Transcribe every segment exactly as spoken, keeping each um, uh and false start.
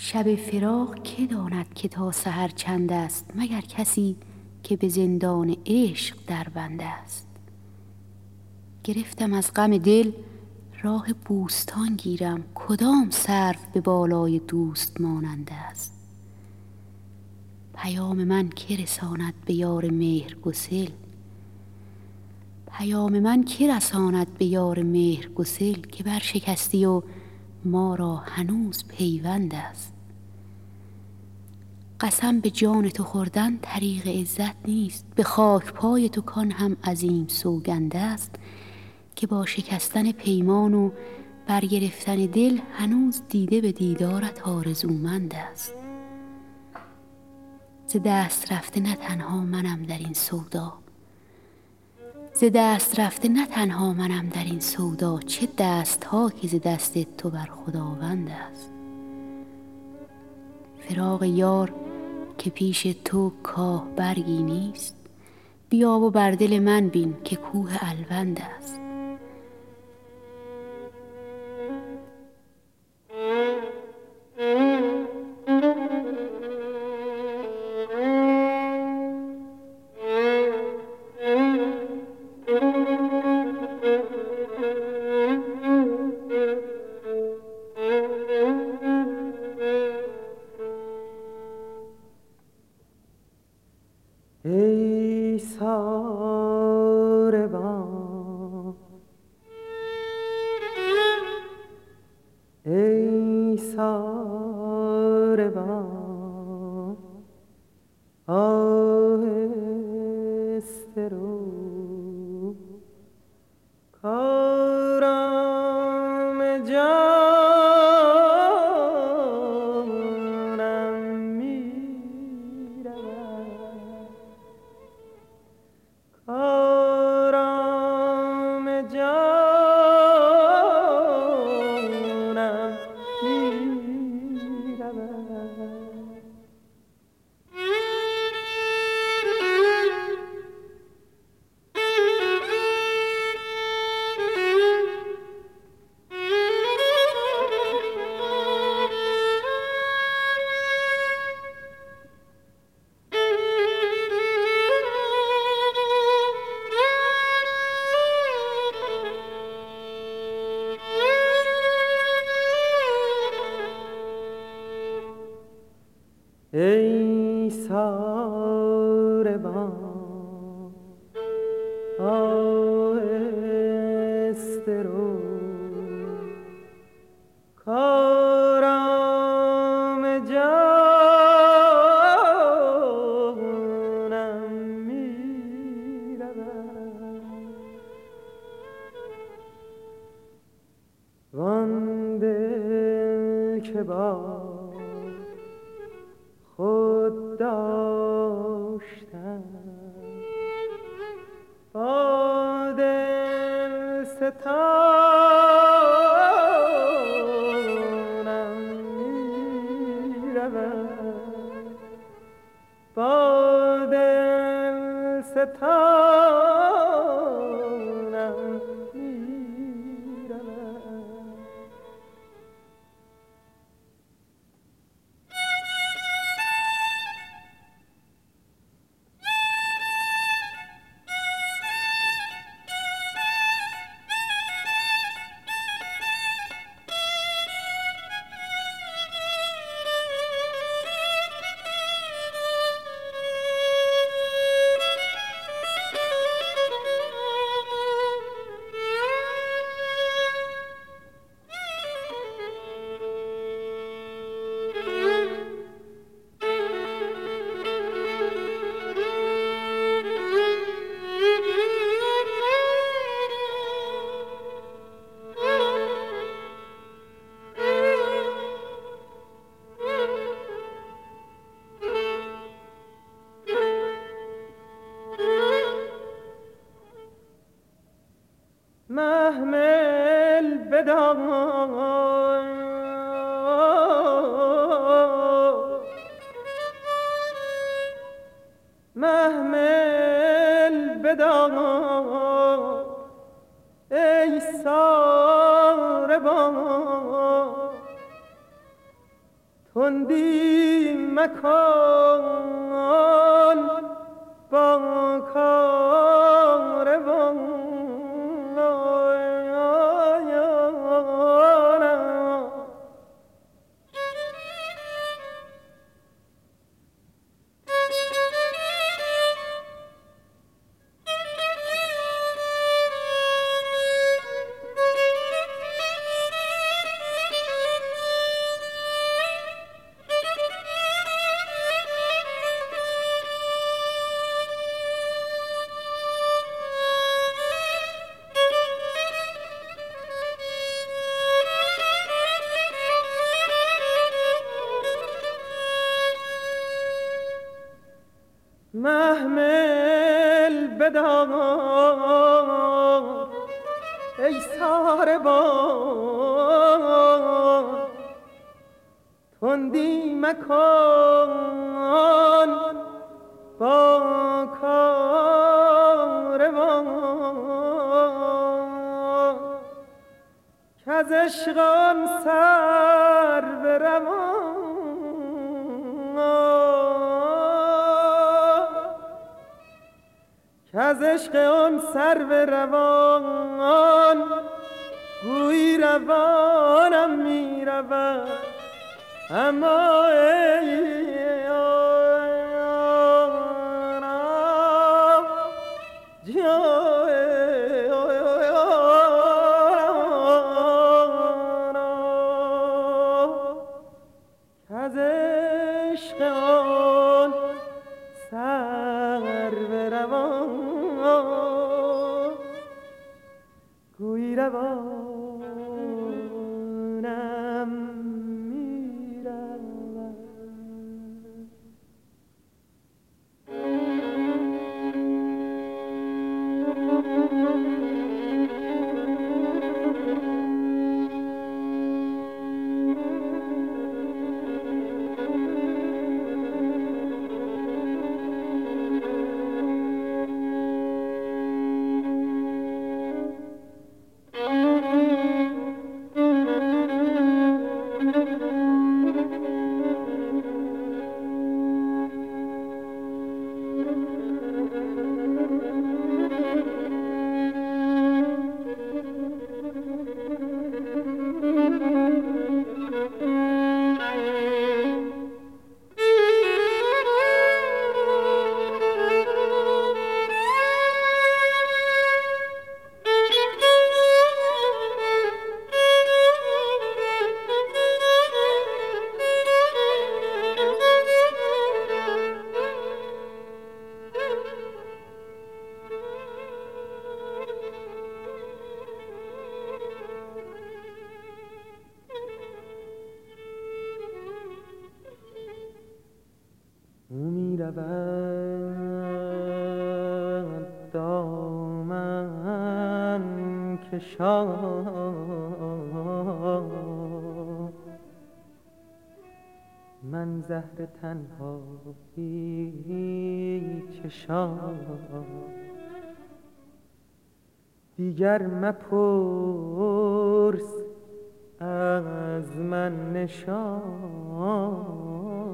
شب فراق که داند که تا سحر چند است، مگر کسی که به زندان عشق در بند است. گرفتم از غم دل راه بوستان گیرم، کدام سرو به بالای دوست ماننده است. پیام من که رساند به یار مهر گسل، پیام من که رساند به یار مهر گسل، که برشکستی و ما را هنوز پیوند است. قسم به جان تو خوردن طریق عزت نیست، به خاک پای تو کان هم عظیم سوگند است. که با شکستن پیمان و برگرفتن دل، هنوز دیده به دیدارت آرزومند است. ز دست رفته نه تنها منم در این سودا، ز دست رفته نه تنها منم در این سودا، چه دست ها که ز دست تو بر خداوند است. فراق یار که پیش تو کاه برگی نیست، بیا و بر دل من بین که کوه الوند است. ای ساربان ای ساربان آهسته رو، کارم جانم می رود، کارم جانم می رود. ای ساربان آهسته رو، کارم جانم می رود، وان دل که با خود داشتم، با دل ستانم می رود، با دل ستانم می رود. تندی مکن با کاروان محمل بدار ای ساربان تندی مکن با کاروان کز عشقم سر بروان کز عشق آن سرو روان گویی روانم می رود اما ای آنم جای کز عشق آن سرو روان گویی روانم می رود دامن کشان من زهر تنهایی چشان دیگر مپرس از من نشان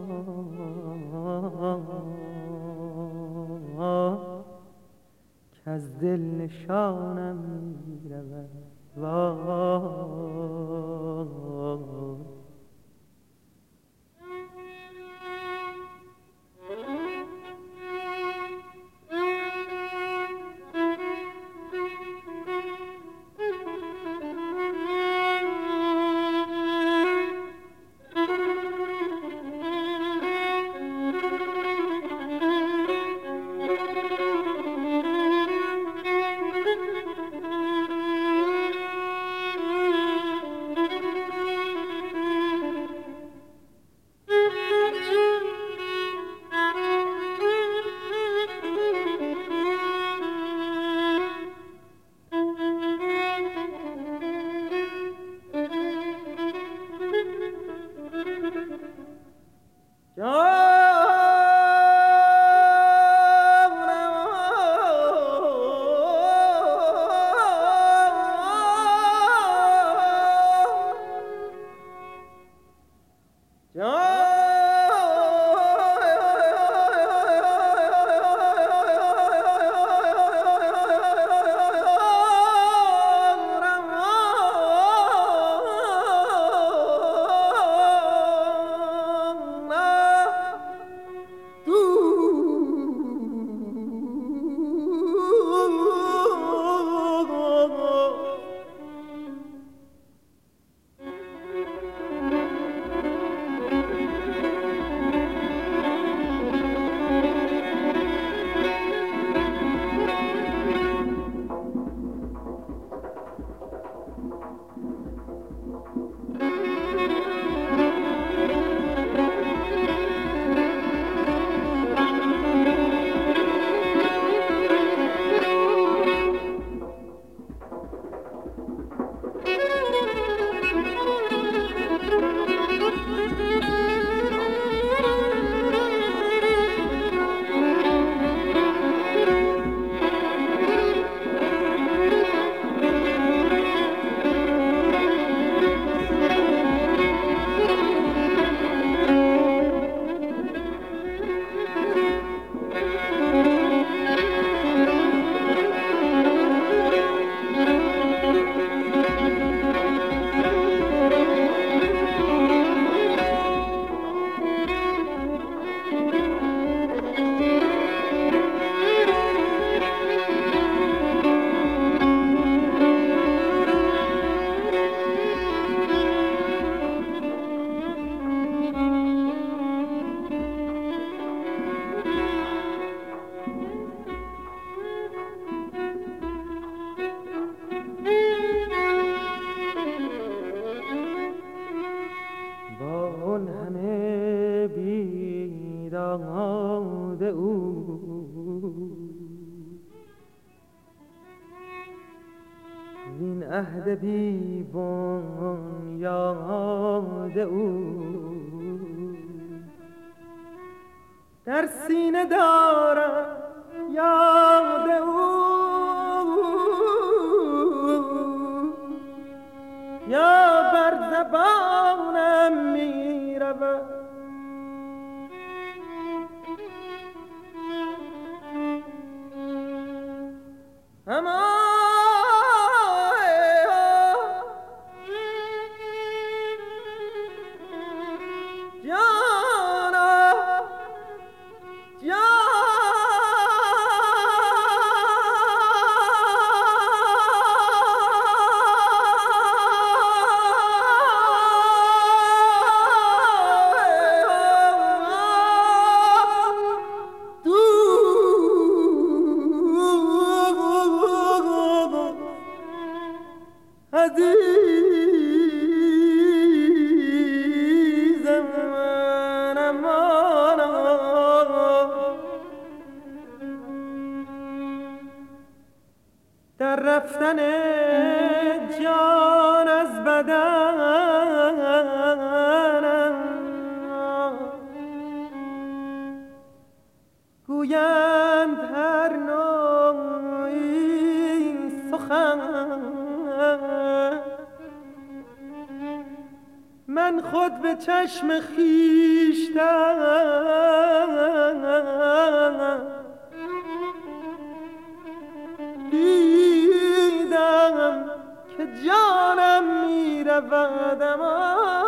که از دل نشانم می رود عهد بی بنیاد او در سینه دارم یاد او یا بر زبانم می رود اما در رفتن جان از بدنم گویند هر نوعی سخن من خود به چشم خویشتن دیدم که جانم می رود اما